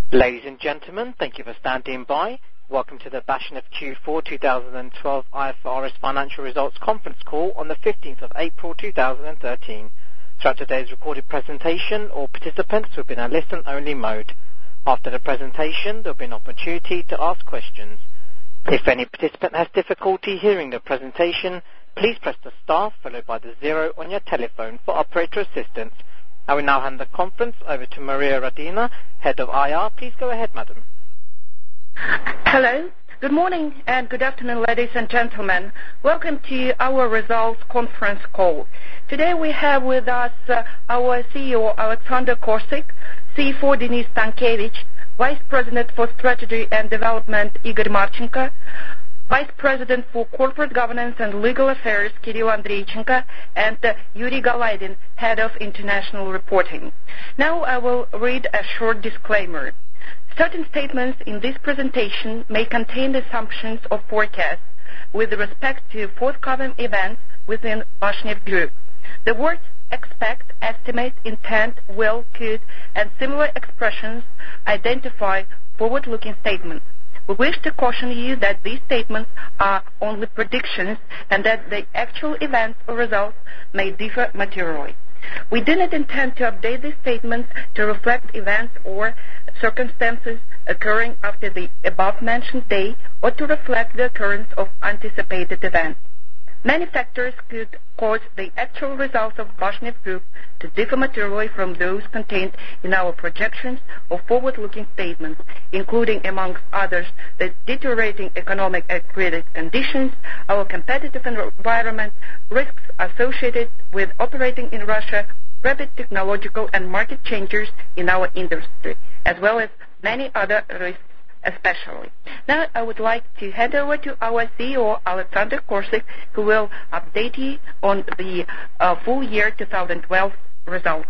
Ladies and gentlemen, thank you for standing by. Welcome to the Bashneft Q4 2012 IFRS Financial Results Conference Call on the 15th of April 2013. Throughout today's recorded presentation, all participants will be in a listen-only mode. After the presentation, there will be an opportunity to ask questions. If any participant has difficulty hearing the presentation, please press the star followed by the 0 on your telephone for operator assistance. I will now hand the conference over to Maria Radina, Head of IR. Please go ahead, madam. Hello. Good morning and good afternoon, ladies and gentlemen. Welcome to our results conference call. Today we have with us our CEO, Alexander Korsik, CFO, Denis Stankevich, Vice President for Strategy and Development, Igor Marchenko, Vice President for Corporate Governance and Legal Affairs, Kirill Andreychenko, and Yuri Galaydin, Head of International Reporting. Now I will read a short disclaimer. Certain statements in this presentation may contain assumptions or forecasts with respect to forthcoming events within Bashneft Group. The words expect, estimate, intend, will, could, and similar expressions identify forward-looking statements. We wish to caution you that these statements are only predictions and that the actual events or results may differ materially. We do not intend to update these statements to reflect events or circumstances occurring after the above-mentioned day or to reflect the occurrence of anticipated events. Many factors could cause the actual results of Bashneft Group to differ materially from those contained in our projections or forward-looking statements, including, amongst others, the deteriorating economic and credit conditions, our competitive environment, risks associated with operating in Russia, rapid technological and market changes in our industry, as well as many other risks especially. Now I would like to hand over to our CEO, Alexander Korsik, who will update you on the full year 2012 results.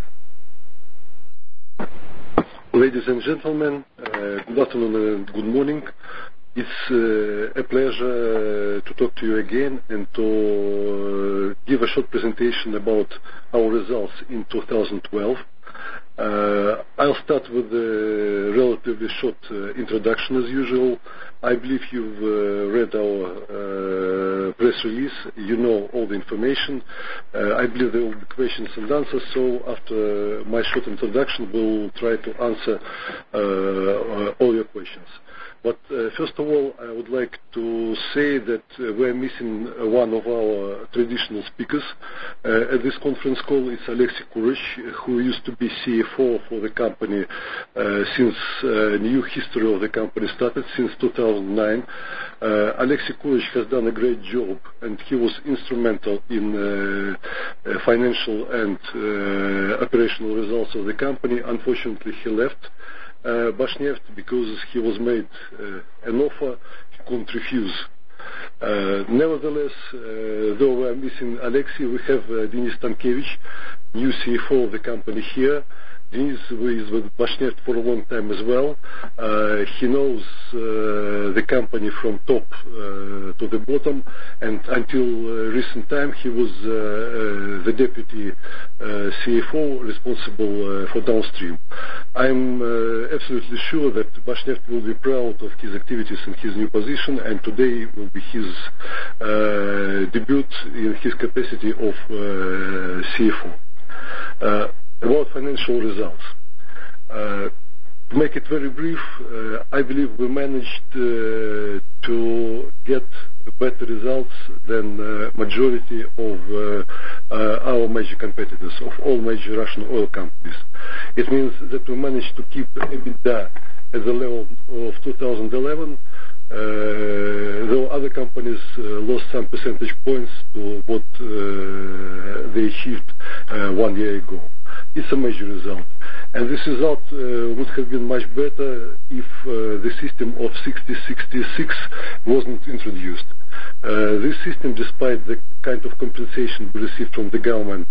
Ladies and gentlemen, good afternoon and good morning. It's a pleasure to talk to you again and to give a short presentation about our results in 2012. I'll start with a relatively short introduction as usual. I believe you've read our press release. You know all the information. I believe there will be questions and answers, so after my short introduction we'll try to answer all your questions. But first of all, I would like to say that we're missing one of our traditional speakers at this conference call. It's Alexei Kurosh, who used to be CFO for the company since new history of the company started, since 2009. Alexei Kurosh has done a great job, and he was instrumental in financial and operational results of the company. Unfortunately, he left Bashneft because he was made an offer he couldn't refuse. Nevertheless, though we are missing Alexei, we have Denis Stankevich, new CFO of the company here. Denis is with Bashneft for a long time as well. He knows the company from top to the bottom, and until recent time he was the deputy CFO responsible for downstream. I'm absolutely sure that Bashneft will be proud of his activities in his new position, and today will be his debut in his capacity of CFO. About financial results. To make it very brief, I believe we managed to get better results than majority of our major competitors, of all major Russian oil companies. It means that we managed to keep EBITDA at the level of 2011, though other companies lost some percentage points to what they achieved 1 year ago. It's a major result. And this result would have been much better if the system of 60-66 wasn't introduced. This system, despite the kind of compensation we received from the government,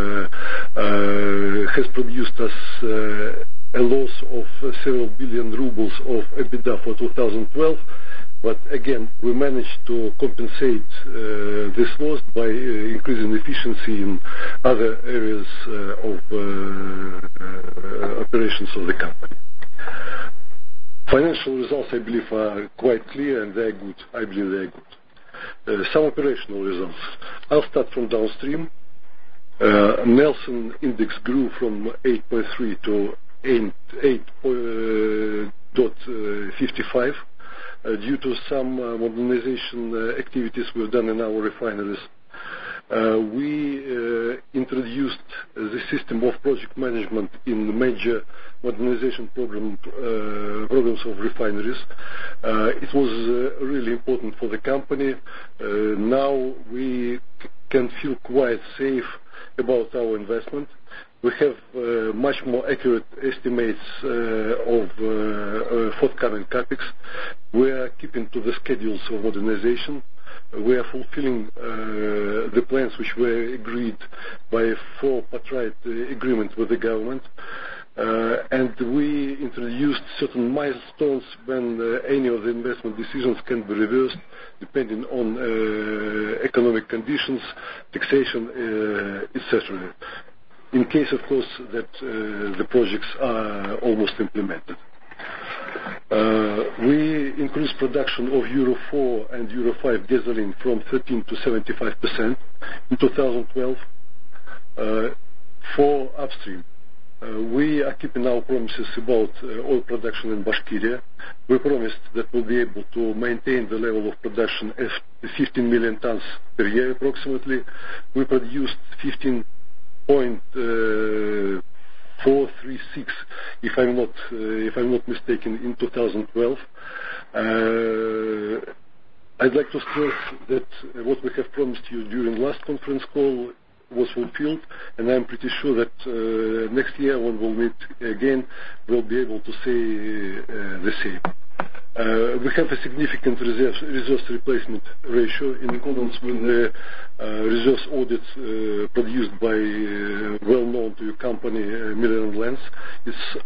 has produced us a loss of several billion rubles of EBITDA for 2012. But again, we managed to compensate this loss by increasing efficiency in other areas of operations of the company. Financial results, I believe, are quite clear and they're good. I believe they're good. Some operational results. I'll start from downstream. Nelson index grew from 8.3 to 8.55 due to some modernization activities we've done in our refineries. We introduced the system of project management in major modernization programs of refineries. It was really important for the company. Now we can feel quite safe about our investment. We have much more accurate estimates of forthcoming capex. We are keeping to the schedules of modernization. We are fulfilling the plans which were agreed by a four-party agreement with the government. And we introduced certain milestones when any of the investment decisions can be reversed depending on economic conditions, taxation, etc. In case, of course, that the projects are almost implemented. We increased production of Euro 4 and Euro 5 gasoline from 13 to 75% in 2012. For upstream, we are keeping our promises about oil production in Bashkiria. We promised that we'll be able to maintain the level of production at 15 million tons per year approximately. We produced 15.436, if I'm not mistaken, in 2012. I'd like to stress that what we have promised you during last conference call was fulfilled, and I'm pretty sure that next year when we'll meet again, we'll be able to say the same. We have a significant reserves replacement ratio in accordance with the reserves audit produced by well-known to your company, Miller & Lance. It's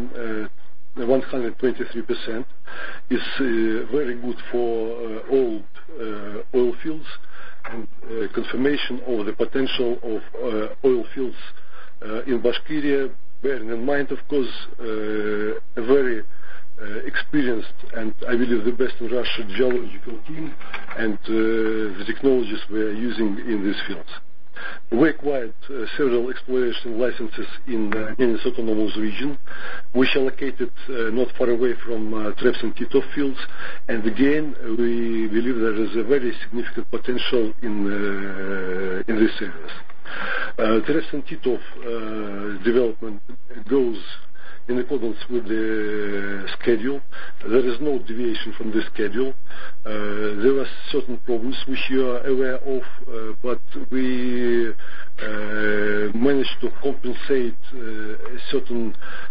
123%. It's very good for old oil fields and confirmation of the potential of oil fields in Bashkiria, bearing in mind, of course, a very experienced and I believe the best in Russia geological team and the technologies we are using in these fields. We acquired several exploration licenses in Nenes Autonomous Region, which are located not far away from Treps and Titov fields, and again we believe there is a very significant potential in these areas. Treps and Titov development goes in accordance with the schedule. There is no deviation from the schedule. There are certain problems which you are aware of, but we managed to compensate a certain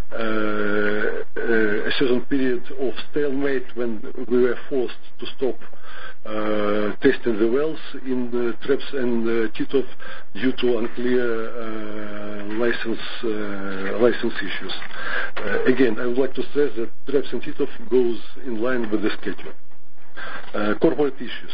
period of stalemate when we were forced to stop testing the wells in Treps and Titov due to unclear license issues. Again, I would like to stress that Treps and Titov goes in line with the schedule. Corporate issues.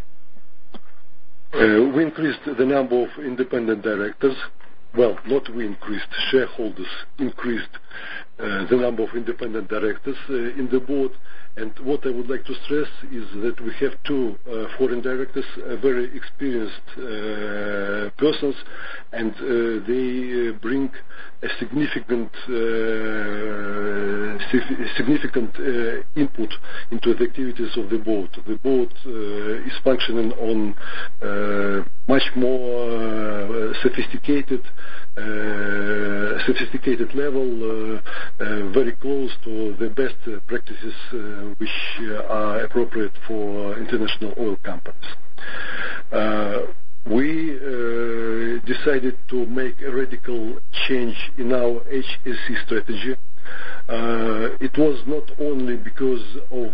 We increased the number of independent directors. Well, not we increased, shareholders increased the number of independent directors in the board. And what I would like to stress is that we have two foreign directors, very experienced persons, and they bring a significant input into the activities of the board. The board is functioning on much more sophisticated level, very close to the best practices which are appropriate for international oil companies. We decided to make a radical change in our HSE strategy. It was not only because of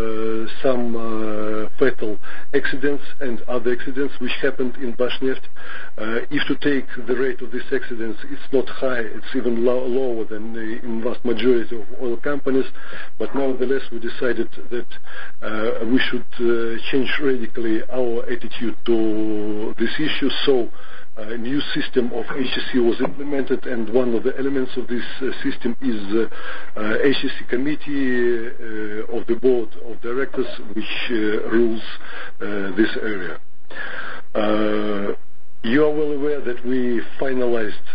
some fatal accidents and other accidents which happened in Bashneft. If to take the rate of these accidents, it's not high, it's even lower than in vast majority of oil companies, but nevertheless we decided that we should change radically our attitude to this issue. So a new system of HSE was implemented, and one of the elements of this system is HSE committee of the board of directors, which rules this area. You are well aware that we finalized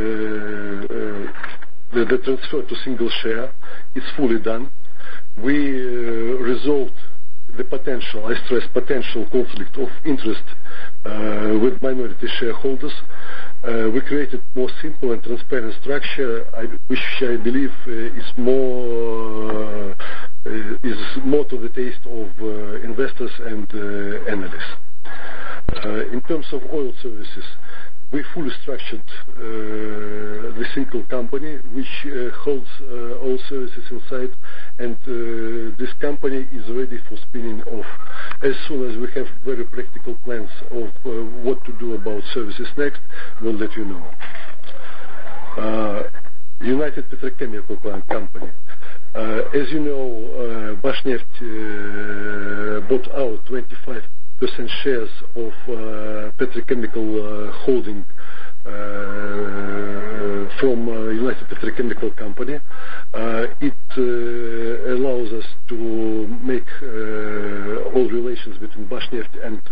the transfer to single share. It's fully done. We resolved the potential, I stress potential, conflict of interest with minority shareholders. We created more simple and transparent structure, which I believe is more to the taste of investors and analysts. In terms of oil services, we fully structured the single company which holds oil services inside, and this company is ready for spinning off. As soon as we have very practical plans of what to do about services next, we'll let you know. United Petrochemical Company. As you know, Bashneft bought out 25% shares of petrochemical holding from United Petrochemical Company. It allows us to make all relations between Bashneft and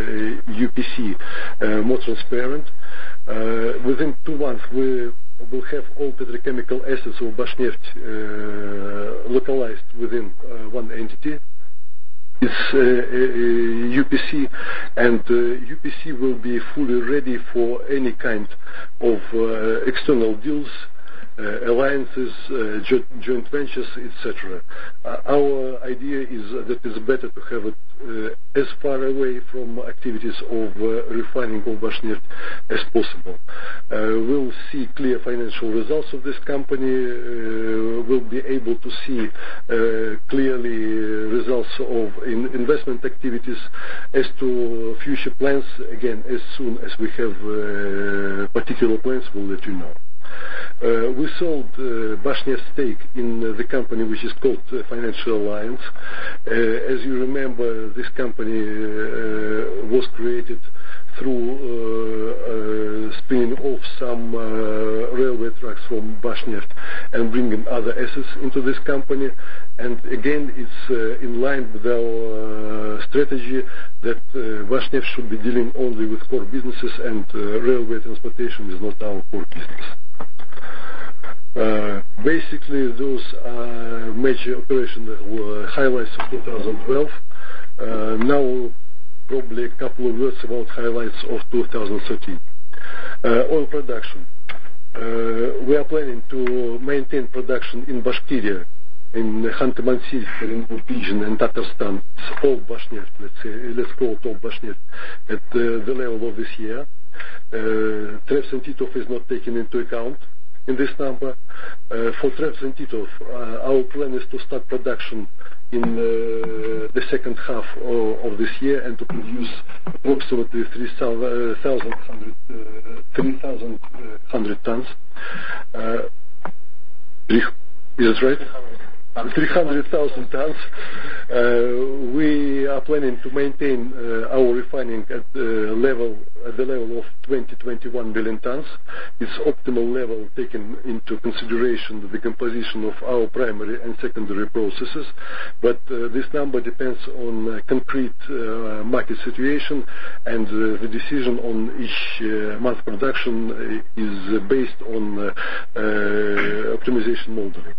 UPC more transparent. Within 2 months, we will have all petrochemical assets of Bashneft localized within one entity. It's UPC, and UPC will be fully ready for any kind of external deals, alliances, joint ventures, etc. Our idea is that it's better to have it as far away from activities of refining of Bashneft as possible. We'll see clear financial results of this company. We'll be able to see clearly results of investment activities. As to future plans, again, as soon as we have particular plans, we'll let you know. We sold Bashneft's stake in the company which is called Financial Alliance. As you remember, this company was created through spinning off some railway tracks from Bashneft and bringing other assets into this company. And again, it's in line with our strategy that Bashneft should be dealing only with core businesses, and railway transportation is not our core business. Basically, those are major operational highlights of 2012. Now, probably a couple of words about highlights of 2013. Oil production. We are planning to maintain production in Bashkiria, in Khanty-Mansiysk region, and Tatarstan. It's all Bashneft, let's call it all Bashneft, at the level of this year. Treps and Titov is not taken into account in this number. For Treps and Titov, our plan is to start production in the second half of this year and to produce approximately 3,100 tons. Is that right? 300,000 tons. We are planning to maintain our refining at the level of 20-21 million tons. It's optimal level taking into consideration the composition of our primary and secondary processes. But this number depends on concrete market situation, and the decision on each month production is based on optimization modeling.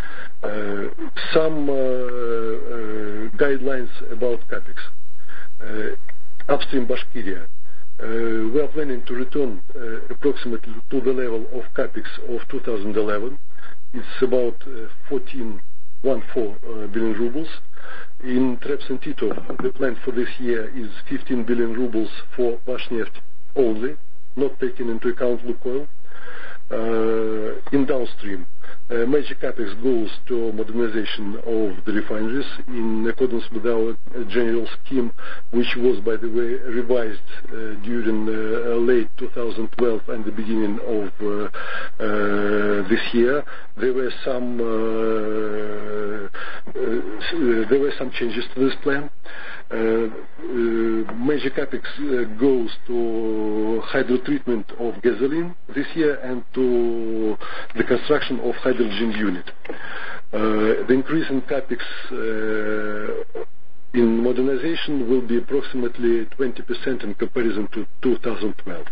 Some guidelines about CAPEX. Upstream Bashkiria. We are planning to return approximately to the level of CAPEX of 2011. It's about 14 billion rubles. In Treps and Titov, the plan for this year is 15 billion rubles for Bashneft only, not taking into account Lukoil. In downstream, major capex goes to modernization of the refineries in accordance with our general scheme, which was, by the way, revised during late 2012 and the beginning of this year. There were some changes to this plan. Major capex goes to hydrotreatment of gasoline this year and to the construction of hydrogen unit. The increase in capex in modernization will be approximately 20% in comparison to 2012.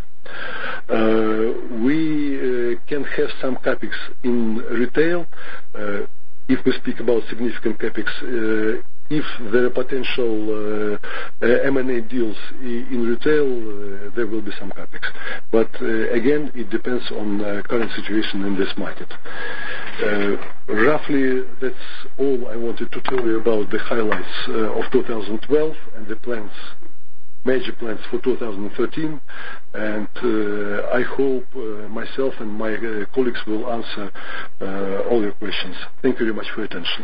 We can have some capex in retail. If we speak about significant capex, if there are potential M&A deals in retail, there will be some capex. But again, it depends on current situation in this market. Roughly, that's all I wanted to tell you about the highlights of 2012 and the plans, major plans for 2013. And I hope myself and my colleagues will answer all your questions. Thank you very much for your attention.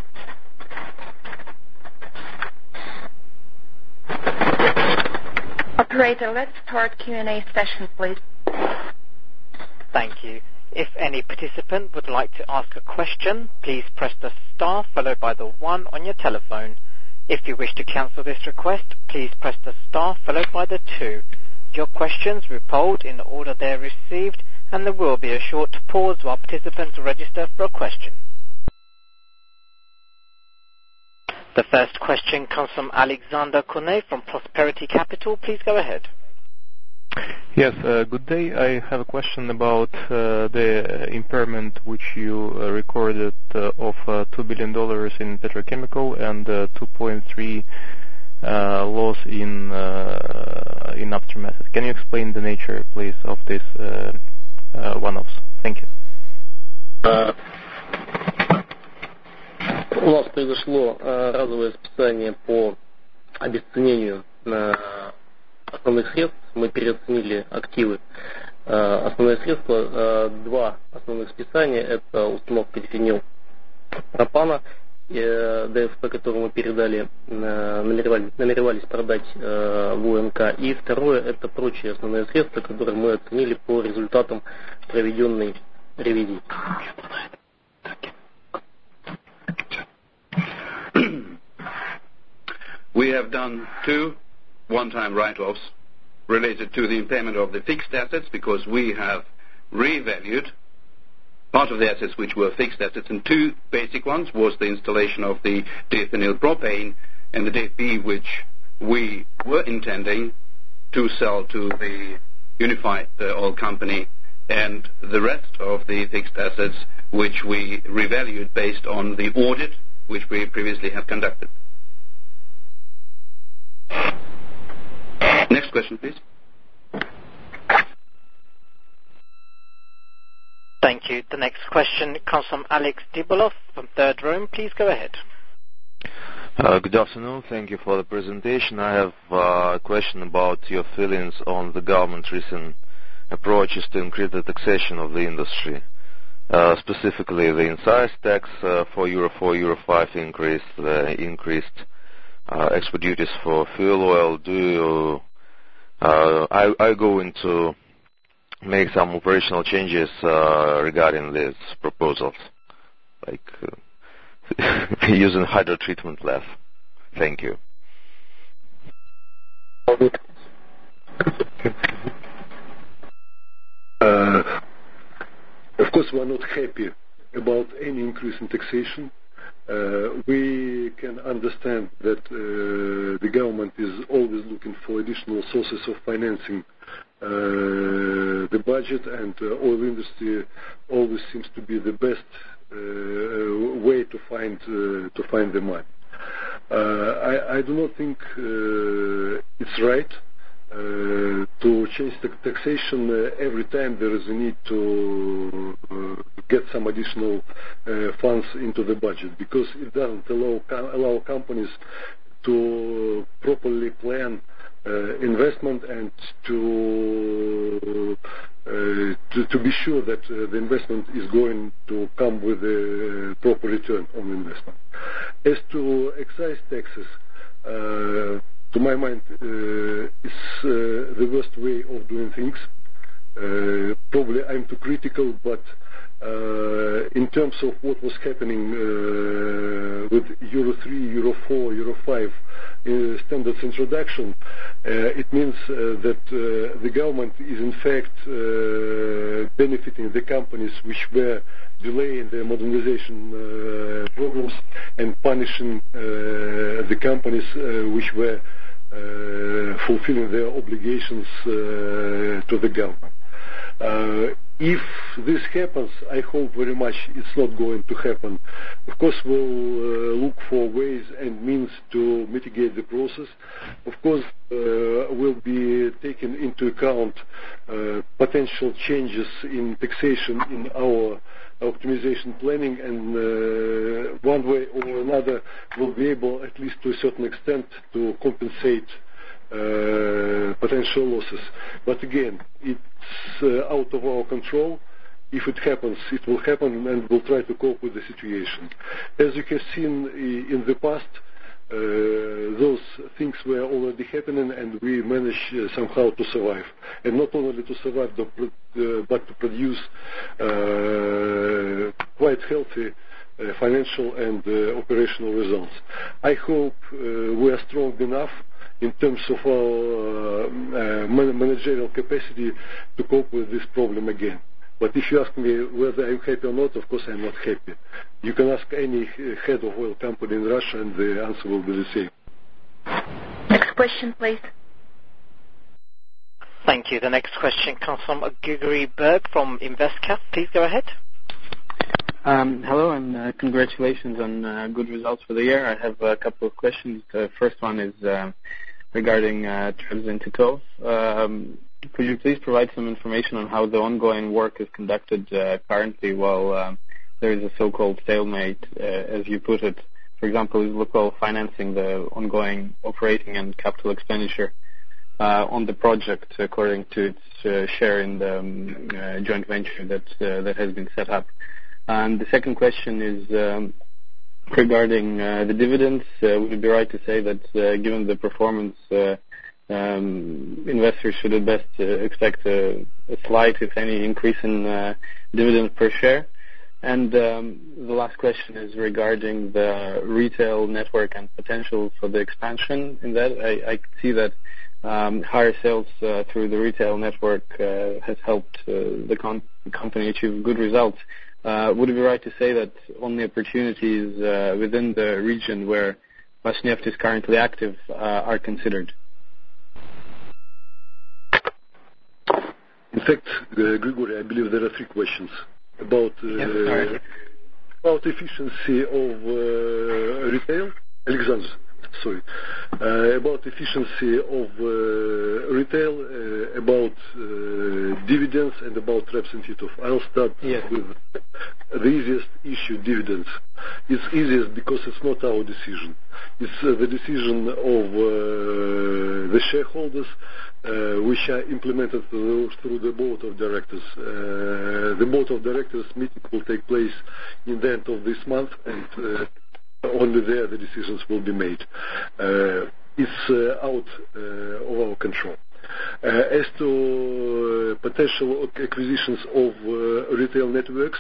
Operator, let's start Q&A session, please. Thank you. If any participant would like to ask a question, please press the star followed by the 1 on your telephone. If you wish to cancel this request, please press the star followed by the 2. Your questions will be polled in the order they are received, and there will be a short pause while participants register for a question. The first question comes from Alexander Korney from Prosperity Capital. Please go ahead. Yes, good day. I have a question about the impairment which you recorded of $2 billion in petrochemical and 2.3 loss in upstream assets. Can you explain the nature, please, of this one-offs? Thank you. У нас произошло разовое списание по обесценению основных средств. Мы переоценили активы. Основные средства, два основных списания, это установка дифенилпропана, ДФП, который мы передали, намеревались продать в УМК. И второе, это прочие основные средства, которые мы оценили по результатам проведенной ревизии. We have done 2 one-time write-offs related to the impairment of the fixed assets because we have revalued part of the assets which were fixed assets, and 2 basic ones was the installation of the diethynyl propane and the DFB, which we were intending to sell to the Unified Oil Company, and the rest of the fixed assets which we revalued based on the audit which we previously have conducted. Next question, please. Thank you. The next question comes from Alex Dibolov from Third Room. Please go ahead. Good afternoon. Thank you for the presentation. I have a question about your feelings on the government's recent approaches to increase the taxation of the industry. Specifically, the insider tax for Euro 4, Euro 5 increased, the increased export duties for fuel oil. Are you going to make some operational changes regarding these proposals, like using hydrotreatment less? Thank you. Of course, we are not happy about any increase in taxation. We can understand that the government is always looking for additional sources of financing the budget, and oil industry always seems to be the best way to find the money. I do not think it's right to change the taxation every time there is a need to get some additional funds into the budget, because it doesn't allow companies to properly plan investment and to be sure that the investment is going to come with a proper return on investment. As to excise taxes, to my mind, it's the worst way of doing things. Probably I'm too critical, but in terms of what was happening with Euro 3, Euro 4, Euro 5 standards introduction, it means that the government is in fact benefiting the companies which were delaying their modernization programs and punishing the companies which were fulfilling their obligations to the government. If this happens, I hope very much it's not going to happen. Of course, we'll look for ways and means to mitigate the process. Of course, we'll be taking into account potential changes in taxation in our optimization planning, and one way or another we'll be able, at least to a certain extent, to compensate potential losses. But again, it's out of our control. If it happens, it will happen, and we'll try to cope with the situation. As you have seen in the past, those things were already happening, and we managed somehow to survive. And not only to survive, but to produce quite healthy financial and operational results. I hope we are strong enough in terms of our managerial capacity to cope with this problem again. But if you ask me whether I'm happy or not, of course I'm not happy. You can ask any head of oil company in Russia, and the answer will be the same. Next question, please. Thank you. The next question comes from Grigory Berg from InvestCap. Please go ahead. Hello, and congratulations on good results for the year. I have a couple of questions. The first one is regarding Trebizond and Titov. Could you please provide some information on how the ongoing work is conducted currently while there is a so-called stalemate, as you put it? For example, is Lukoil financing the ongoing operating and capital expenditure on the project according to its share in the joint venture that has been set up? And the second question is regarding the dividends. Would it be right to say that given the performance, investors should at best expect a slight, if any, increase in dividend per share? And the last question is regarding the retail network and potential for the expansion in that. I see that higher sales through the retail network has helped the company achieve good results. Would it be right to say that only opportunities within the region where Bashneft is currently active are considered? In fact, Grigory, I believe there are three questions about efficiency of retail. Alexander, sorry. About efficiency of retail, about dividends, and about Trebizond and Titov. I'll start with the easiest issue, dividends. It's easiest because it's not our decision. It's the decision of the shareholders, which are implemented through the board of directors. The board of directors meeting will take place in the end of this month, and only there the decisions will be made. It's out of our control. As to potential acquisitions of retail networks,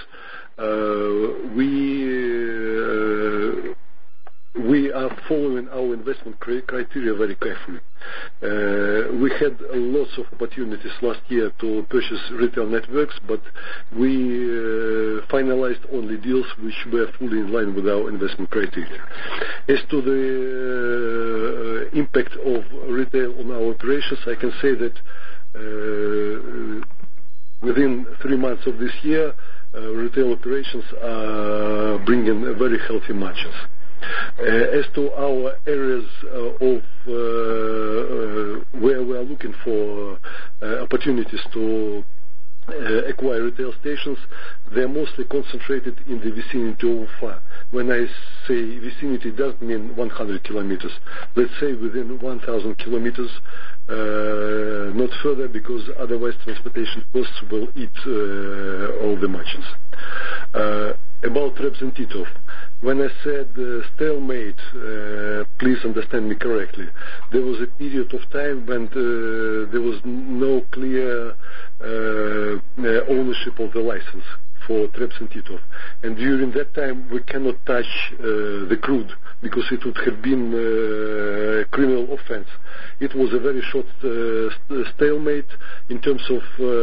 we are following our investment criteria very carefully. We had lots of opportunities last year to purchase retail networks, but we finalized only deals which were fully in line with our investment criteria. As to the impact of retail on our operations, I can say that within 3 months of this year, retail operations are bringing very healthy margins. As to our areas of where we are looking for opportunities to acquire retail stations, they're mostly concentrated in the vicinity of Ufa. When I say vicinity, it doesn't mean 100 kilometers. Let's say within 1,000 kilometers, not further, because otherwise transportation costs will eat all the margins. About Trebizond and Titov, when I said stalemate, please understand me correctly. There was a period of time when there was no clear ownership of the license for Treps and Titov. And during that time, we cannot touch the crude because it would have been a criminal offense. It was a very short stalemate in terms of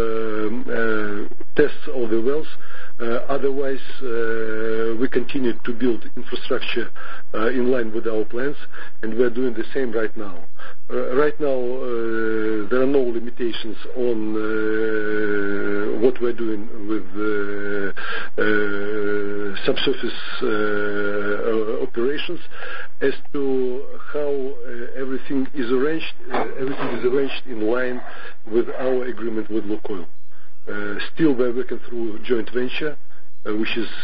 tests of the wells. Otherwise, we continued to build infrastructure in line with our plans, and we're doing the same right now. Right now, there are no limitations on what we're doing with subsurface operations. As to how everything is arranged in line with our agreement with Lukoil. Still, we're working through joint venture, which is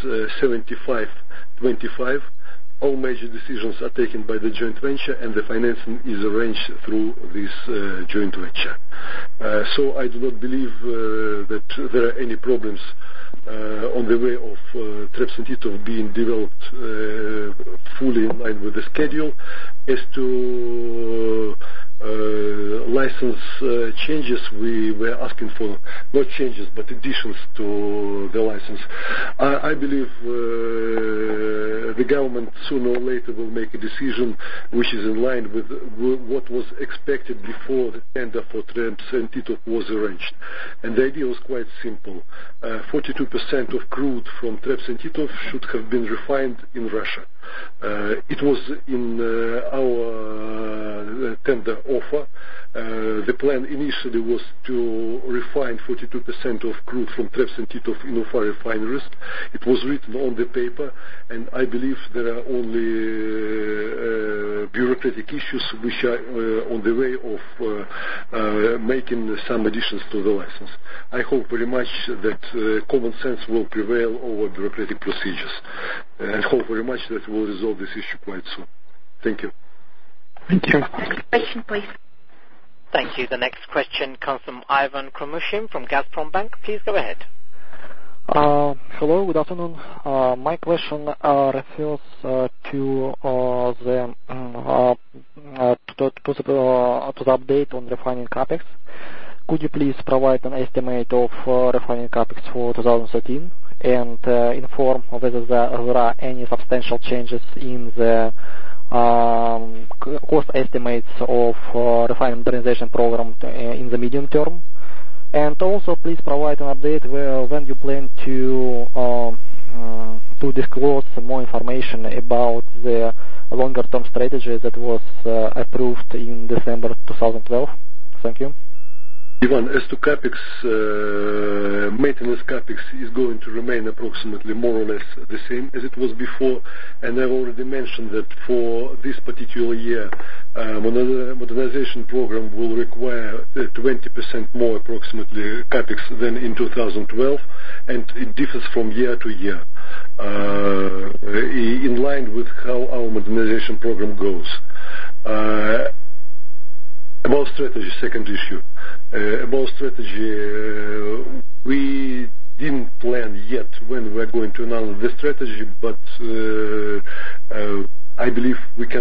75-25. All major decisions are taken by the joint venture, and the financing is arranged through this joint venture. So I do not believe that there are any problems on the way of Treps and Titov being developed fully in line with the schedule. As to license changes, we were asking for not changes but additions to the license. I believe the government sooner or later will make a decision which is in line with what was expected before the tender for Treps and Titov was arranged. And the idea was quite simple. 42% of crude from Treps and Titov should have been refined in Russia. It was in our tender offer. The plan initially was to refine 42% of crude from Treps and Titov in Ufa refineries. It was written on the paper, and I believe there are only bureaucratic issues which are on the way of making some additions to the license. I hope very much that common sense will prevail over bureaucratic procedures, and hope very much that we'll resolve this issue quite soon. Thank you. Thank you. Next question, please. Thank you. The next question comes from Ivan Kromushin from Gazprom Bank. Please go ahead. Hello, good afternoon. My question refers to the update on refining capex. Could you please provide an estimate of refining capex for 2013 and inform whether there are any substantial changes in the cost estimates of refining modernization program in the medium term? And also, please provide an update when you plan to disclose more information about the longer-term strategy that was approved in December 2012. Thank you. Ivan, as to capex, maintenance capex is going to remain approximately more or less the same as it was before, and I've already mentioned that for this particular year, modernization program will require 20% more approximately capex than in 2012, and it differs from year to year, in line with how our modernization program goes. About strategy, second issue. About strategy, we didn't plan yet when we're going to announce the strategy, but I believe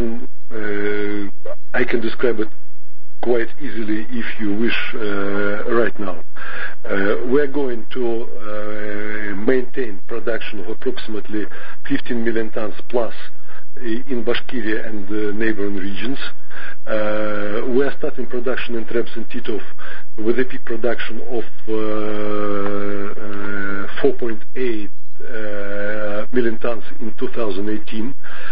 I can describe it quite easily if you wish right now. We're going to maintain production of approximately 15 million tons plus in Bashkiria and neighboring regions. We are starting production in Treps and Titov with a peak production of 4.8 million tons in 2018.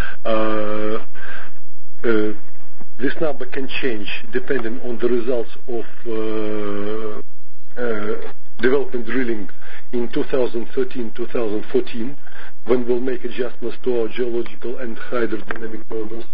This number can change depending on the results of development drilling in 2013-2014, when we'll make adjustments to our geological and hydrodynamic models.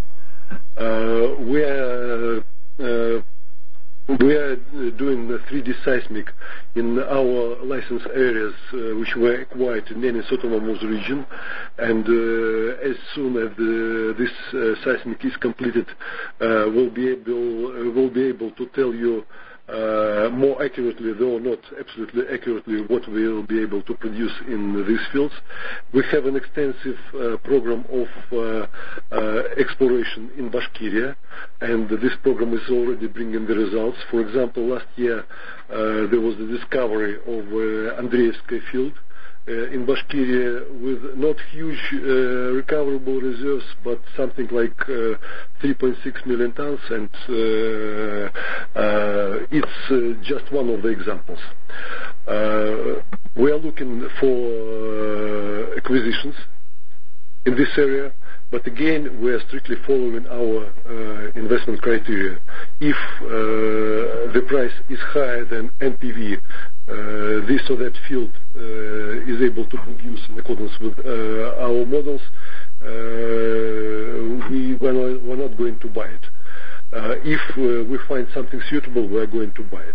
We are doing 3D seismic in our license areas, which were acquired in Nenes Autonomous region, and as soon as this seismic is completed, we'll be able to tell you more accurately, though not absolutely accurately, what we will be able to produce in these fields. We have an extensive program of exploration in Bashkiria, and this program is already bringing the results. For example, last year there was the discovery of Andreevskoye field, in Bashkiria with not huge recoverable reserves, but something like 3.6 million tons, and it's just one of the examples. We are looking for acquisitions in this area, but again, we are strictly following our investment criteria. If the price is higher than NPV, this or that field is able to produce in accordance with our models, we're not going to buy it. If we find something suitable, we are going to buy it.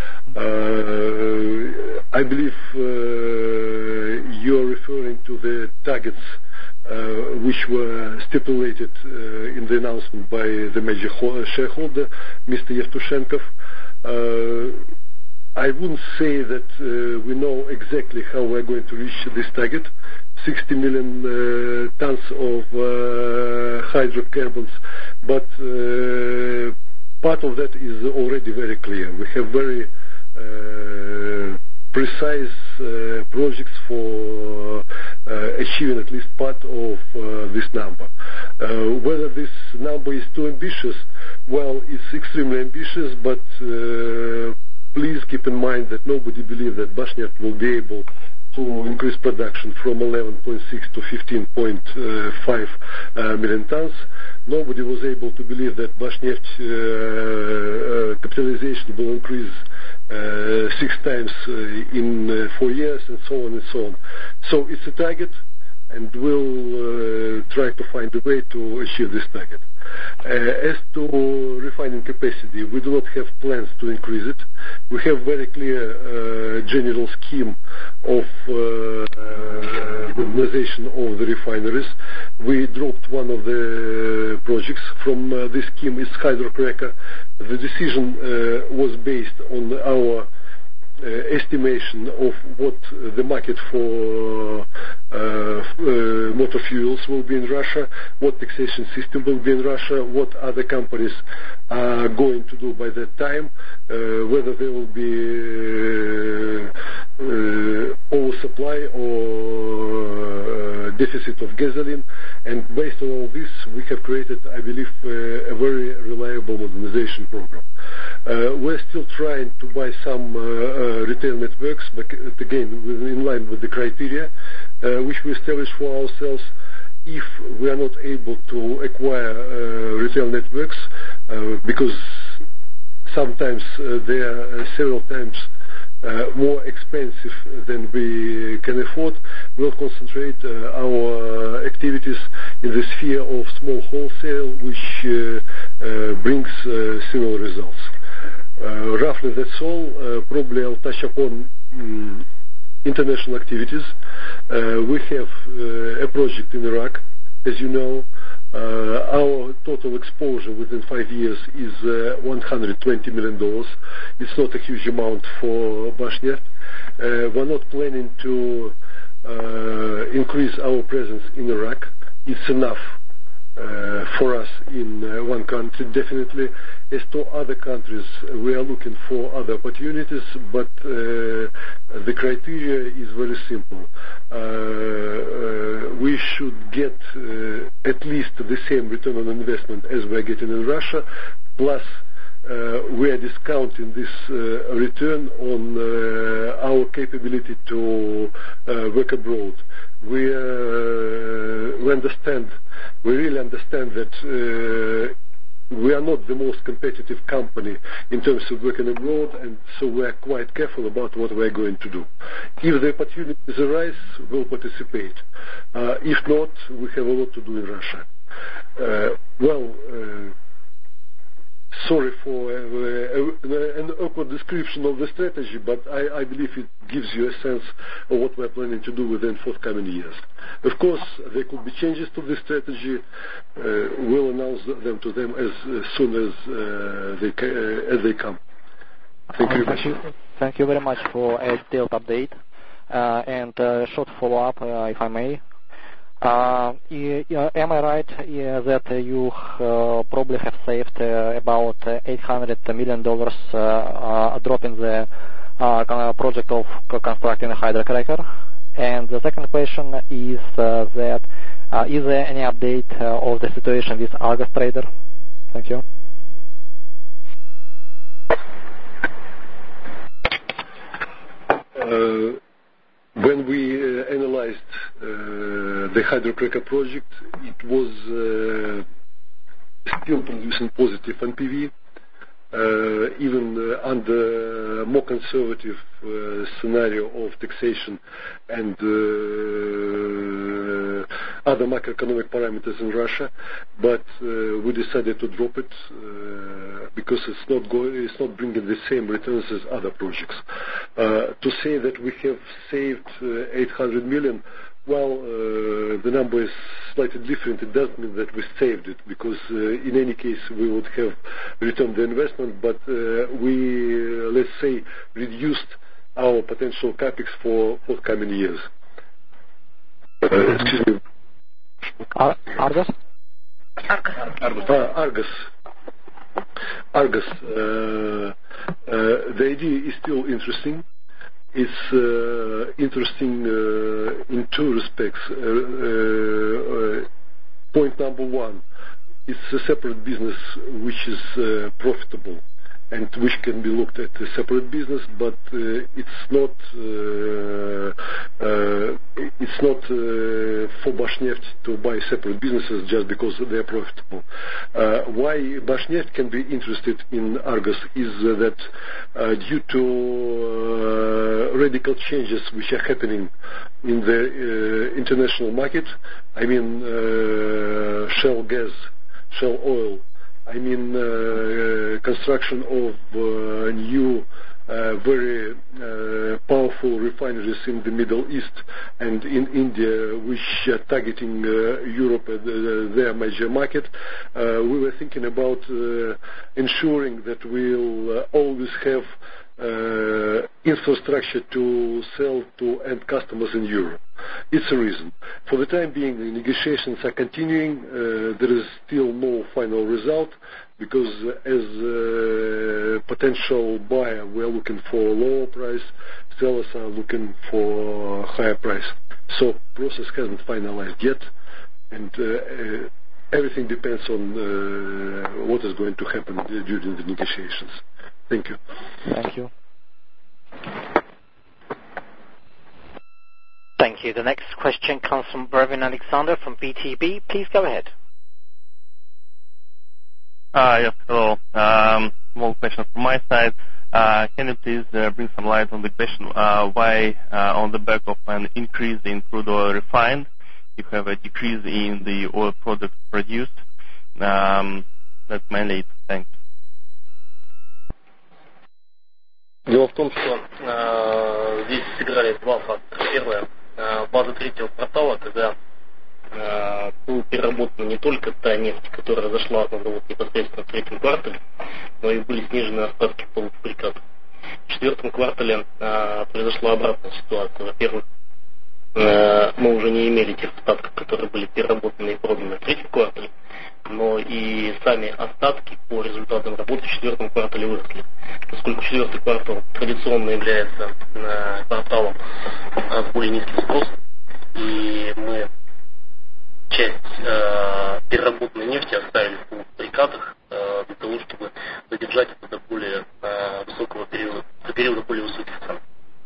I believe you are referring to the targets which were stipulated in the announcement by the major shareholder, Mr. Yevtushenkov. I wouldn't say that we know exactly how we're going to reach this target. 60 million tons of hydrocarbons, but part of that is already very clear. We have very precise projects for achieving at least part of this number. Whether this number is too ambitious, well, it's extremely ambitious, but please keep in mind that nobody believes that Bashneft will be able to increase production from 11.6 to 15.5 million tons. Nobody was able to believe that Bashneft capitalization will increase 6 times in 4 years, and so on and so on. So it's a target, and we'll try to find a way to achieve this target. As to refining capacity, we do not have plans to increase it. We have very clear general scheme of modernization of the refineries. We dropped one of the projects from this scheme. It's hydrocracker. The decision was based on our estimation of what the market for motor fuels will be in Russia, what taxation system will be in Russia, what other companies are going to do by that time, whether there will be oversupply or deficit of gasoline. And based on all this, we have created, I believe, a very reliable modernization program. We're still trying to buy some retail networks, but again, in line with the criteria which we established for ourselves. If we are not able to acquire retail networks, because sometimes they are several times more expensive than we can afford, we'll concentrate our activities in the sphere of small wholesale, which brings similar results. Roughly that's all. Probably I'll touch upon international activities. We have a project in Iraq. As you know, our total exposure within 5 years is $120 million. It's not a huge amount for Bashneft. We're not planning to increase our presence in Iraq. It's enough for us in one country, definitely. As to other countries, we are looking for other opportunities, but the criteria is very simple. We should get at least the same return on investment as we are getting in Russia, plus we are discounting this return on our capability to work abroad. We really understand that we are not the most competitive company in terms of working abroad, and so we are quite careful about what we are going to do. If the opportunities arise, we'll participate. If not, we have a lot to do in Russia. Sorry for an awkward description of the strategy, but I believe it gives you a sense of what we're planning to do within forthcoming years. Of course, there could be changes to this strategy. We'll announce them to them as soon as they come. Thank you very much. Thank you very much for a detailed update. And a short follow-up, if I may. Am I right that you probably have saved about $800 million drop in the project of constructing a hydrocracker? And the second question is that is there any update of the situation with Argus Trader? Thank you. When we analyzed the hydrocracker project, it was still producing positive NPV, even under a more conservative scenario of taxation and other macroeconomic parameters in Russia, but we decided to drop it because it's not bringing the same returns as other projects. To say that we have saved 800 million, well, the number is slightly different. It doesn't mean that we saved it, because in any case we would have returned the investment, but we, let's say, reduced our potential capex for forthcoming years. Excuse me. Argus? Argus. The idea is still interesting. It's interesting in two respects. Point number one, it's a separate business which is profitable and which can be looked at as a separate business, but it's not for Bashneft to buy separate businesses just because they are profitable. Why Bashneft can be interested in Argus is that due to radical changes which are happening in the international market, I mean shale gas, shale oil, I mean construction of new very powerful refineries in the Middle East and in India, which are targeting Europe as their major market. We were thinking about ensuring that we'll always have infrastructure to sell to end customers in Europe. It's a reason. For the time being, the negotiations are continuing. There is still no final result, because as a potential buyer, we are looking for a lower price. Sellers are looking for a higher price. So process hasn't finalized yet, and everything depends on what is going to happen during the negotiations. Thank you. Thank you. Thank you. The next question comes from Brevin Alexander from VTB. Please go ahead. Yes, hello. Small question from my side. Can you please bring some light on the question why, on the back of an increase in crude oil refined, you have a decrease in the oil products produced? That's mainly it. Thanks. Дело в том, что здесь сыграли два фактора. Первое, база третьего квартала, когда была переработана не только та нефть, которая зашла на завод непосредственно в третьем квартале, но и были снижены остатки полуфабрикатов. В четвертом квартале произошла обратная ситуация. Во-первых, мы уже не имели тех остатков, которые были переработаны и проданы в третьем квартале, но и сами остатки по результатам работы в четвертом квартале выросли. Поскольку четвертый квартал традиционно является кварталом с более низким спросом, и мы часть переработанной нефти оставили в полуфабрикатах для того, чтобы задержать это до более высокого периода, до периода более высоких цен.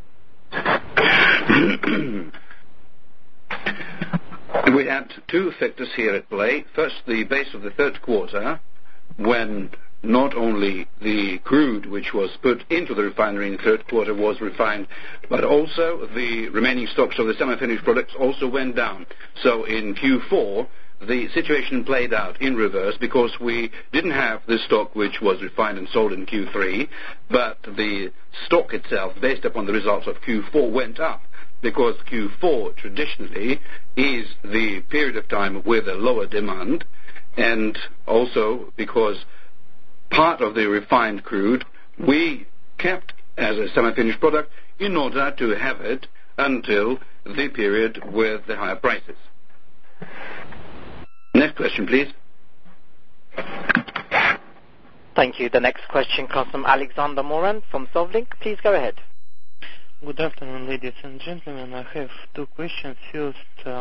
We had two factors here at play. First, the base of the third quarter, when not only the crude which was put into the refinery in the third quarter was refined, but also the remaining stocks of the semi-finished products also went down. So in Q4, the situation played out in reverse, because we didn't have the stock which was refined and sold in Q3, but the stock itself, based upon the results of Q4, went up, because Q4 traditionally is the period of time with a lower demand, and also because part of the refined crude we kept as a semi-finished product in order to have it until the period with the higher prices. Next question, please. Thank you. The next question comes from Alexander Moran from Sovlink. Please go ahead. Good afternoon, ladies and gentlemen. I have two questions. First,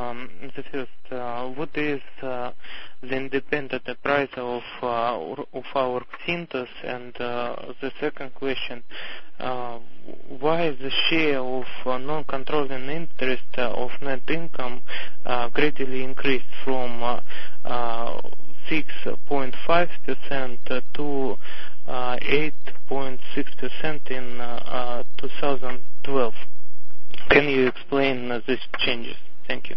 what is the independent appraisal of our Synthos? And the second question, why the share of non-controlling interest of net income gradually increased from 6.5% to 8.6% in 2012. Can you explain these changes? Thank you.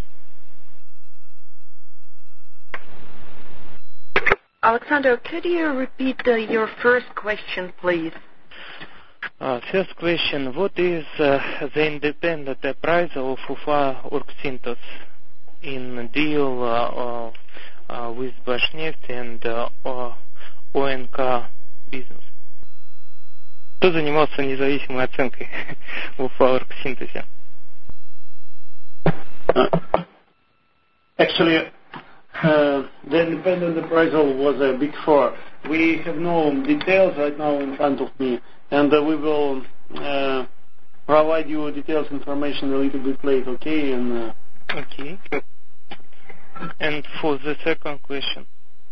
Alexander, could you repeat your first question, please? First question, what is the independent appraisal of Orgsintos in deal with Bashneft and ОНК бизнес? Кто занимался независимой оценкой в Оргсинтезе? Actually, the independent appraisal was a Big Four. We have no details right now in front of me, and we will provide you details information a little bit late, okay? Okay. And for the second question?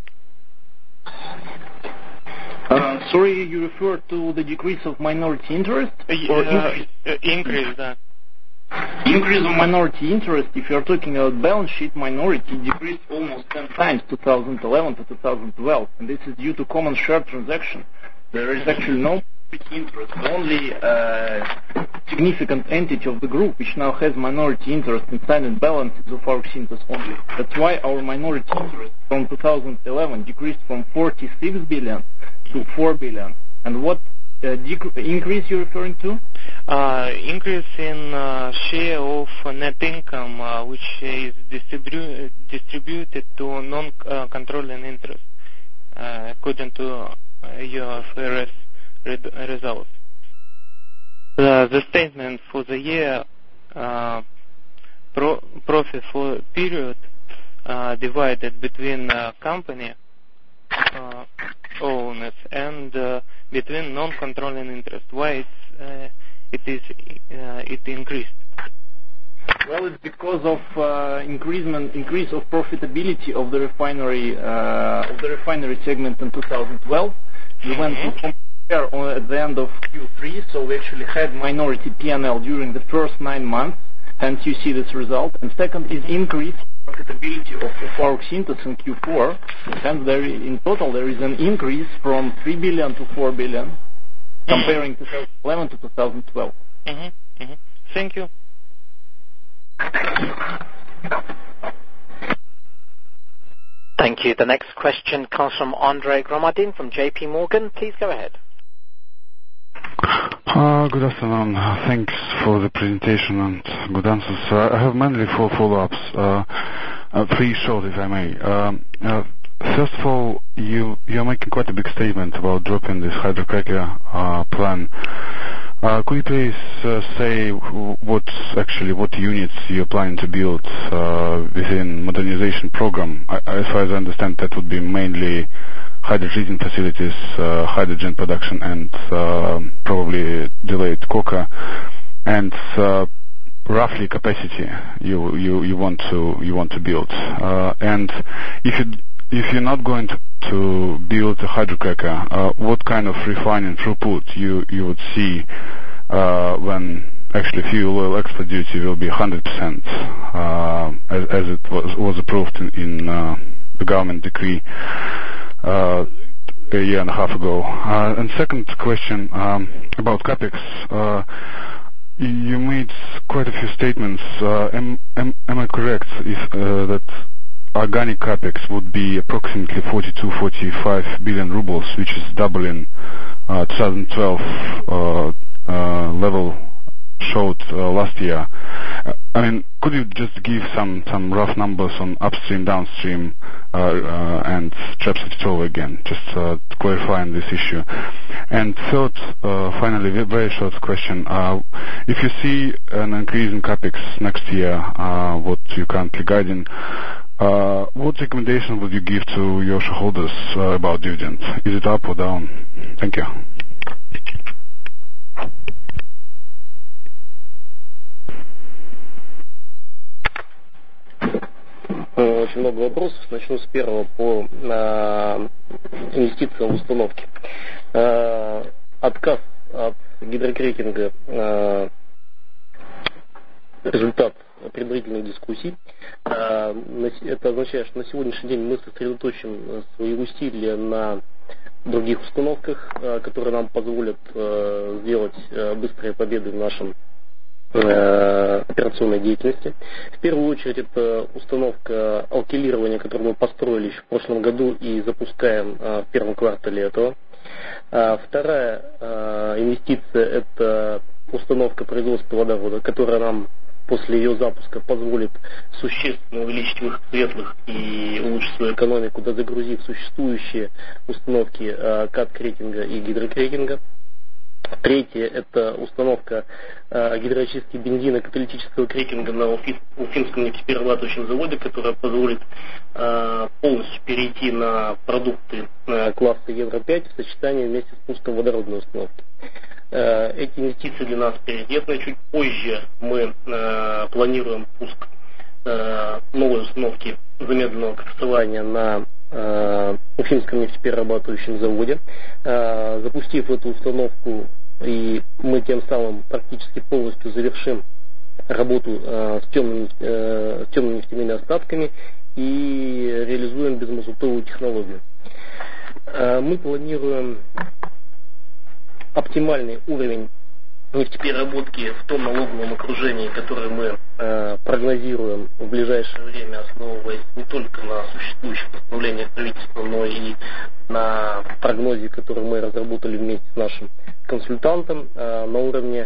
Sorry, you referred to the decrease of minority interest? Increase, да. Increase of minority interest, if you're talking about balance sheet, minority decreased almost 10 times 2011 to 2012, and this is due to common share transaction. There is actually no minority interest, only a significant entity of the group which now has minority interest inside and balances of our Synthos only. That's why our minority interest from 2011 decreased from 46 billion to 4 billion. And what increase you're referring to? Increase in share of net income which is distributed to non-controlling interest according to your FRS results. The statement for the year profit for period divided between company owners and between non-controlling interest. Why it increased? Well, it's because of increase of profitability of the refinery segment in 2012. We went to compare at the end of Q3, so we actually had minority P&L during the first 9 months, hence you see this result. And second is increase profitability of our Synthos in Q4, and in total there is an increase from 3 billion to 4 billion, comparing 2011 to 2012. Thank you. Thank you. The next question comes from Andrei Gromadin from JP Morgan. Please go ahead. Good afternoon. Thanks for the presentation and good answers. I have mainly 4 follow-ups, 3 short if I may. First of all, you're making quite a big statement about dropping this hydrocracker plan. Could you please say what units you're planning to build within modernization program? As far as I understand, that would be mainly hydrotreating facilities, hydrogen production, and probably delayed coker, and roughly capacity you want to build. And if you're not going to build a hydrocracker, what kind of refining throughput you would see when actually fuel oil export duty will be 100%, as it was approved in the government decree a year and a half ago. And second question about capex. You made quite a few statements. Am I correct if that organic capex would be approximately 42-45 billion rubles, which is doubling 2012 level showed last year? I mean, could you just give some rough numbers on upstream, downstream, and Trepsevitov again, just clarifying this issue? And third, finally, very short question. If you see an increase in capex next year, what you're currently guiding, what recommendation would you give to your shareholders about dividends? Is it up or down? Thank you. Очень много вопросов. Начну с первого по инвестициям в установки. Отказ от гидрокрекинга результат предварительных дискуссий. Это означает, что на сегодняшний день мы сосредоточим свои усилия на других установках, которые нам позволят сделать быстрые победы в нашем операционной деятельности. В первую очередь это установка алкилирования, которую мы построили еще в прошлом году и запускаем в первом квартале этого. Вторая инвестиция – это установка производства водорода, которая нам после ее запуска позволит существенно увеличить выход светлых и улучшить свою экономику, дозагрузив существующие установки кат-крекинга и гидрокрекинга. Третье – это установка гидроочистки бензина каталитического крекинга на Уфимском нефтеперерабатывающем заводе, которая позволит полностью перейти на продукты класса Евро-5 в сочетании вместе с пуском водородной установки. Эти инвестиции для нас приоритетны. Чуть позже мы планируем пуск новой установки замедленного коксования на Уфимском нефтеперерабатывающем заводе. Запустив эту установку, и мы тем самым практически полностью завершим работу с темными нефтяными остатками и реализуем безмазутовую технологию. Мы планируем оптимальный уровень нефтепереработки в том налоговом окружении, которое мы прогнозируем в ближайшее время, основываясь не только на существующих постановлениях правительства, но и на прогнозе, который мы разработали вместе с нашим консультантом, на уровне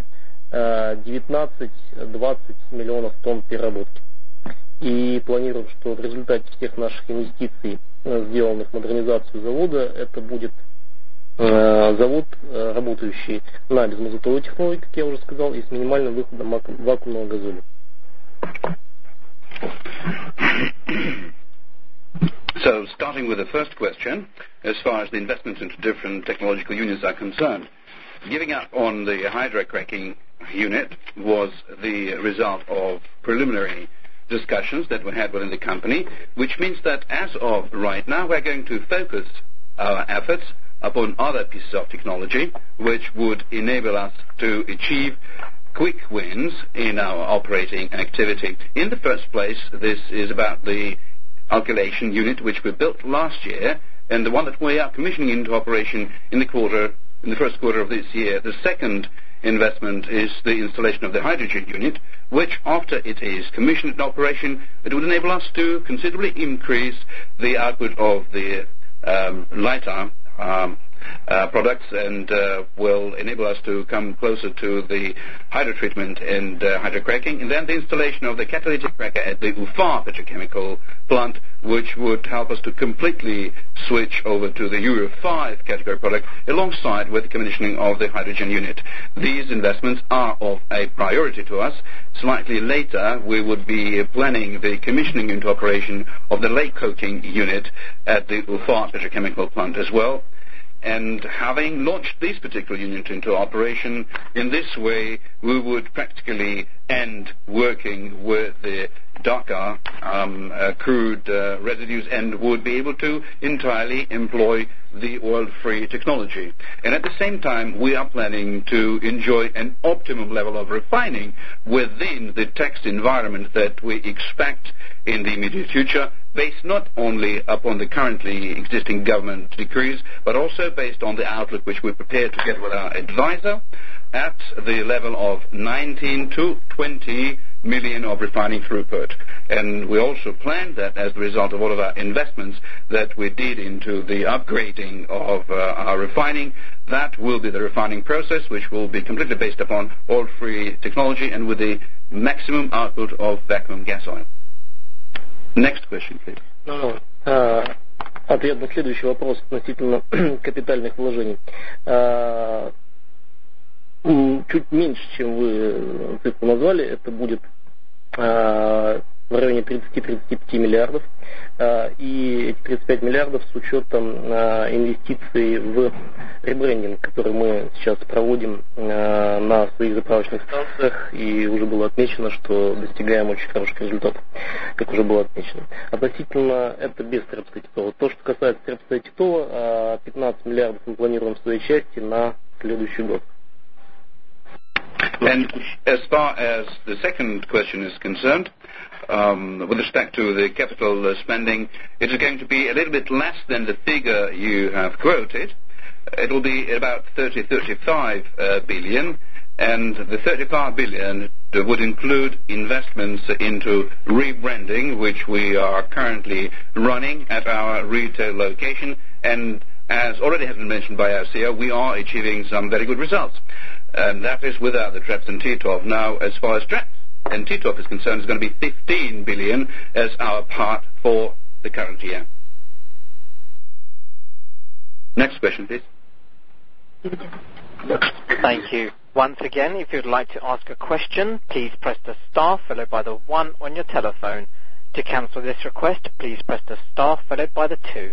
19-20 миллионов тонн переработки. И планируем, что в результате всех наших инвестиций, сделанных в модернизацию завода, это будет завод, работающий на безмазутовой технологии, как я уже сказал, и с минимальным выходом вакуумного газоля. So, starting with the first question, as far as the investments into different technological units are concerned, giving up on the hydrocracking unit was the result of preliminary discussions that we had within the company, which means that as of right now, we're going to focus our efforts upon other pieces of technology which would enable us to achieve quick wins in our operating activity. In the first place, this is about the alkylation unit which we built last year and the one that we are commissioning into operation in the first quarter of this year. The second investment is the installation of the hydrogen unit, which after it is commissioned in operation, it would enable us to considerably increase the output of the lighter products and will enable us to come closer to the hydrotreatment and hydrocracking, and then the installation of the catalytic cracker at the Ufa petrochemical plant, which would help us to completely switch over to the Euro 5 category product alongside with the commissioning of the hydrogen unit. These investments are of a priority to us. Slightly later, we would be planning the commissioning into operation of the lake coating unit at the Ufa petrochemical plant as well. And having launched this particular unit into operation, in this way we would practically end working with the darker crude residues and would be able to entirely employ the oil-free technology. And at the same time, we are planning to enjoy an optimum level of refining within the tax environment that we expect in the immediate future, based not only upon the currently existing government decrees, but also based on the outlook which we prepared together with our advisor at the level of 19 to 20 million of refining throughput. And we also planned that as a result of all of our investments that we did into the upgrading of our refining, that will be the refining process which will be completely based upon oil-free technology and with the maximum output of vacuum gas oil. Next question, please. Ответ на следующий вопрос относительно капитальных вложений. Чуть меньше, чем вы цифру назвали, это будет в районе 30-35 миллиардов. И эти 35 миллиардов с учетом инвестиций в ребрендинг, который мы сейчас проводим на своих заправочных станциях, и уже было отмечено, что достигаем очень хороших результатов, как уже было отмечено. Относительно это без Требста-Титова. То, что касается Требста-Титова, 15 миллиардов мы планируем в своей части на следующий год. And as far as the second question is concerned, with respect to the capital spending, it is going to be a little bit less than the figure you have quoted. It will be about 35 billion, and the 35 billion would include investments into rebranding, which we are currently running at our retail location, and as already has been mentioned by our CEO, we are achieving some very good results. And that is without the Treps and Titov. Now, as far as Treps and Titov is concerned, it's going to be 15 billion as our part for the current year. Next question, please. Thank you. Once again, if you'd like to ask a question, please press the star followed by the 1 on your telephone. To cancel this request, please press the star followed by the 2.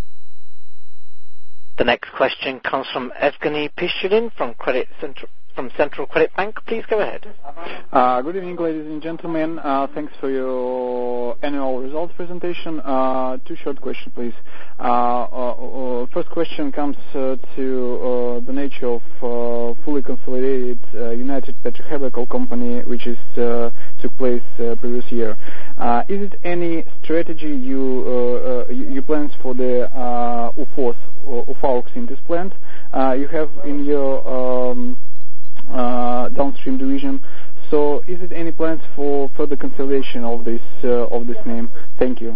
The next question comes from Evgeny Pishulin from Central Credit Bank. Please go ahead. Good evening, ladies and gentlemen. Thanks for your annual results presentation. 2 short questions, please. First question comes to the nature of fully consolidated United Petrochemical Company, which took place previous year. Is it any strategy you plans for the UFAUX in this plant? You have in your downstream division. So, is it any plans for further consolidation of this name? Thank you.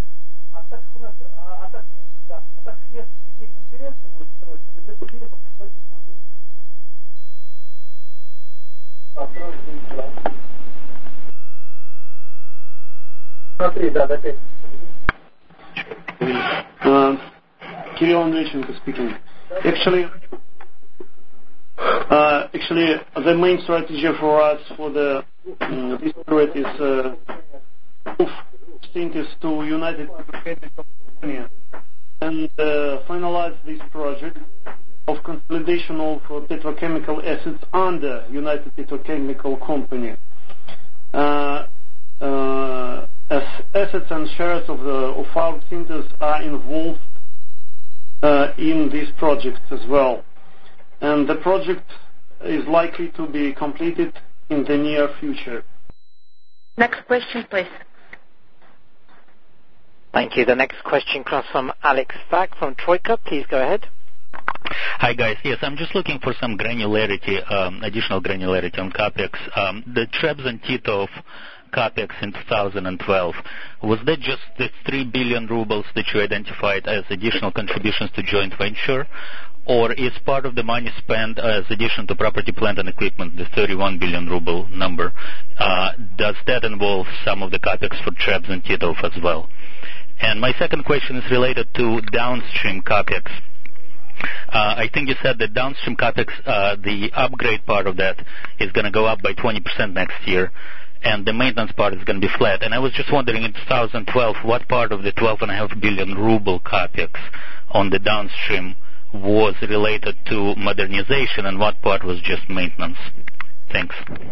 Kirill Andreychenko speaking. Actually, the main strategy for us for this period is move Synthis to United Petrochemical Company and finalize this project of consolidation of petrochemical assets under United Petrochemical Company. As assets and shares of our Synthis are involved in these projects as well. And the project is likely to be completed in the near future. Next question, please. Thank you. The next question comes from Alex Fack from Troika. Please go ahead. Hi, guys. Yes, I'm just looking for some granularity, additional granularity on CAPEX. The Treps and Titov CAPEX in 2012, was that just the 3 billion rubles that you identified as additional contributions to joint venture? Or is part of the money spent as addition to property, plant, and equipment, the 31 billion ruble number? Does that involve some of the CAPEX for Treps and Titov as well? And my second question is related to downstream CAPEX. I think you said that downstream CAPEX, the upgrade part of that is going to go up by 20% next year, and the maintenance part is going to be flat. And I was just wondering, in 2012, what part of the 12.5 billion ruble CAPEX on the downstream was related to modernization and what part was just maintenance? Thanks.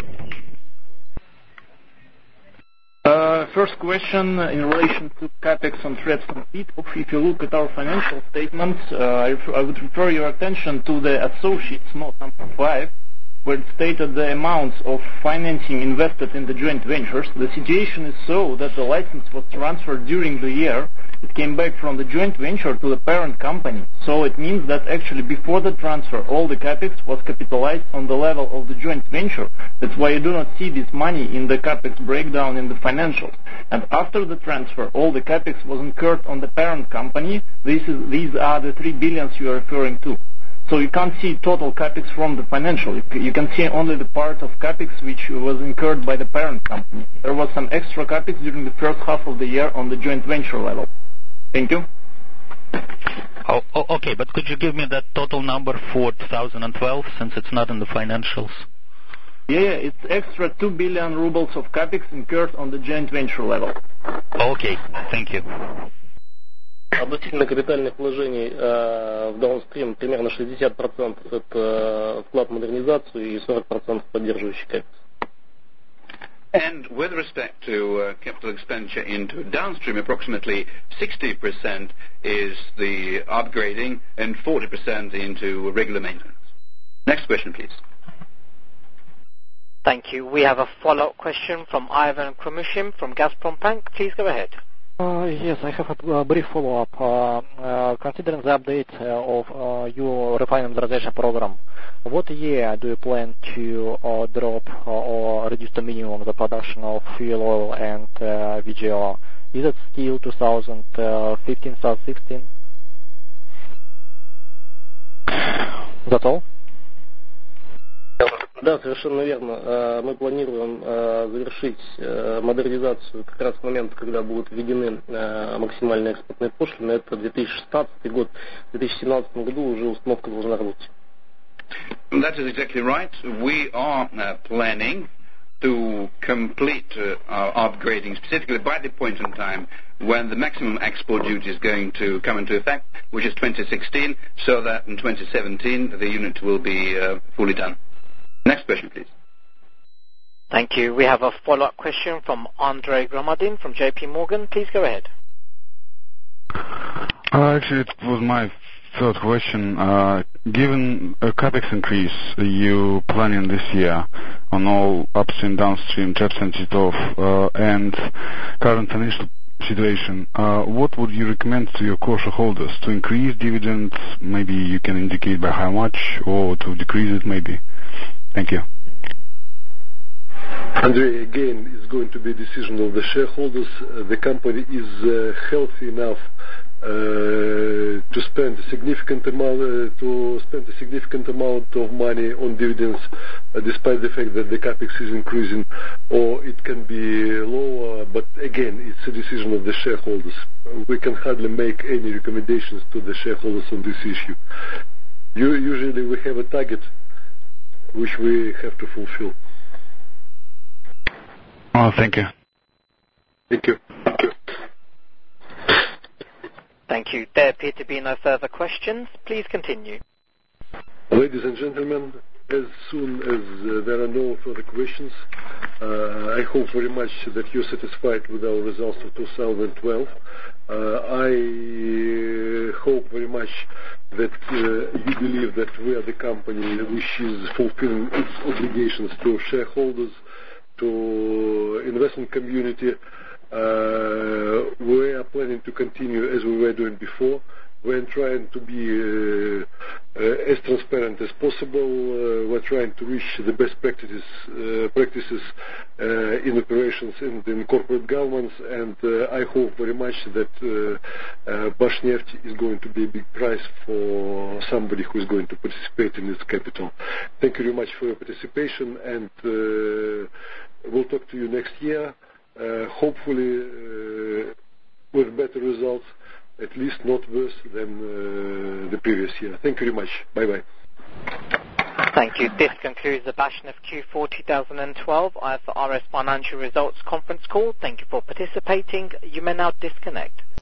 First question in relation to CAPEX on Treps and Titov. If you look at our financial statements, I would refer your attention to the associates note number 5, where it stated the amounts of financing invested in the joint ventures. The situation is so that the license was transferred during the year. It came back from the joint venture to the parent company. So it means that actually before the transfer, all the CAPEX was capitalized on the level of the joint venture. That's why you do not see this money in the CAPEX breakdown in the financials. And after the transfer, all the CAPEX was incurred on the parent company. These are the 3 billions you are referring to. So you can't see total CAPEX from the financial. You can see only the part of CAPEX which was incurred by the parent company. There was some extra CAPEX during the first half of the year on the joint venture level. Thank you. Oh, okay, but could you give me that total number for 2012, since it's not in the financials? Yeah, it's extra 2 billion rubles of capex incurred on the joint venture level. Okay, thank you. Относительно капитальных вложений в Downstream примерно 60% это вклад в модернизацию и 40% поддерживающий капекс. And with respect to capital expenditure into downstream, approximately 60% is the upgrading and 40% into regular maintenance. Next question, please. Thank you. We have a follow-up question from Ivan Kromushin from Gazprom Bank. Please go ahead. Yes, I have a brief follow-up. Considering the update of your refining modernization program, what year do you plan to drop or reduce to minimum the production of fuel oil and VGO? Is it still 2015, 2016? That's all? Да, совершенно верно. Мы планируем завершить модернизацию как раз к моменту, когда будут введены максимальные экспортные пошлины. Это 2016 год. В 2017 году уже установка должна работать. That is exactly right. We are planning to complete our upgrading, specifically by the point in time when the maximum export duty is going to come into effect, which is 2016, so that in 2017 the unit will be fully done. Next question, please. Thank you. We have a follow-up question from Andrei Gromadin from JP Morgan. Please go ahead. Actually, it was my third question. Given a capex increase you planning this year on all upstream, downstream, TREPS and Titov, and current financial situation, what would you recommend to your core shareholders? To increase dividends, maybe you can indicate by how much, or to decrease it maybe? Thank you. Andrei, again, it's going to be a decision of the shareholders. The company is healthy enough to spend a significant amount of money on dividends, despite the fact that the capex is increasing, or it can be lower. But again, it's a decision of the shareholders. We can hardly make any recommendations to the shareholders on this issue. Usually, we have a target which we have to fulfill. Oh, thank you. Thank you. Thank you. There appear to be no further questions. Please continue. Ladies and gentlemen, as soon as there are no further questions, I hope very much that you're satisfied with our results of 2012. I hope very much that you believe that we are the company which is fulfilling its obligations to shareholders, to investment community. We are planning to continue as we were doing before. We're trying to be as transparent as possible. We're trying to reach the best practices in operations and in corporate governance. And I hope very much that Bashneft is going to be a big prize for somebody who is going to participate in its capital. Thank you very much for your participation, and we'll talk to you next year. Hopefully with better results, at least not worse than the previous year. Thank you very much. Bye-bye. Thank you. This concludes the Bashneft Q4 2012 IFRS Financial Results Conference Call. Thank you for participating. You may now disconnect.